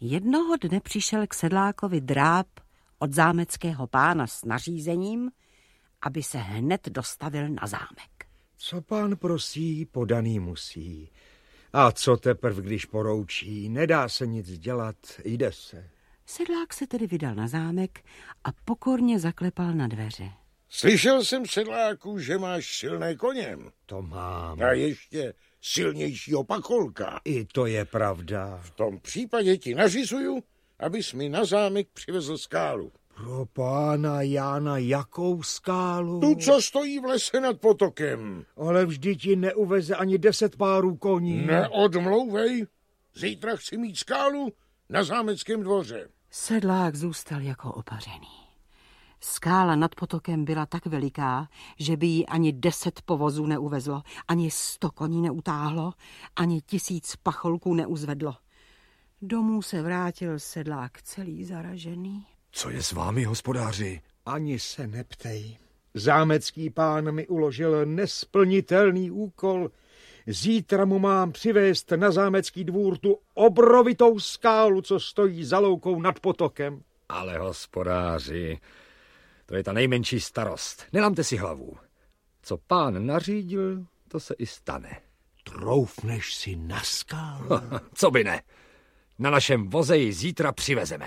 Jednoho dne přišel k sedlákovi dráb od zámeckého pána s nařízením, aby se hned dostavil na zámek. Co pán prosí, podaný musí. A co teprv, když poroučí, nedá se nic dělat, jde se. Sedlák se tedy vydal na zámek a pokorně zaklepal na dveře. Slyšel jsem, sedláku, že máš silné koně. To mám. A ještě silnějšího pacholka. I to je pravda. V tom případě ti nařizuju, abys mi na zámek přivezl skálu. Pro pána Jána, jakou skálu? Tu, co stojí v lese nad potokem. Ale vždyť ti neuveze ani 10 párů koní. Neodmlouvej. Zítra chci mít skálu na zámeckém dvoře. Sedlák zůstal jako opařený. Skála nad potokem byla tak veliká, že by jí ani 10 povozů neuvezlo, ani 100 koní neutáhlo, ani 1000 pacholků neuzvedlo. Domů se vrátil sedlák celý zaražený. Co je s vámi, hospodáři? Ani se neptej. Zámecký pán mi uložil nesplnitelný úkol. Zítra mu mám přivést na zámecký dvůr tu obrovitou skálu, co stojí za loukou nad potokem. Ale hospodáři, to je ta nejmenší starost. Nelamte si hlavu. Co pán nařídil, to se i stane. Troufneš si na skálu? Co by ne? Na našem voze ji zítra přivezeme.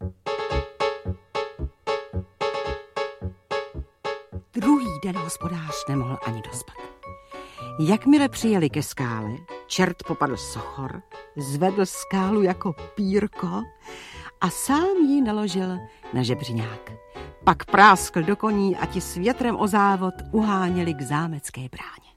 Druhý den hospodář nemohl ani dospat. Jakmile přijeli ke skále, čert popadl sochor, zvedl skálu jako pírko a sám ji naložil na žebřiňák. Pak práskl do koní a ti s větrem o závod uháněli k zámecké bráně.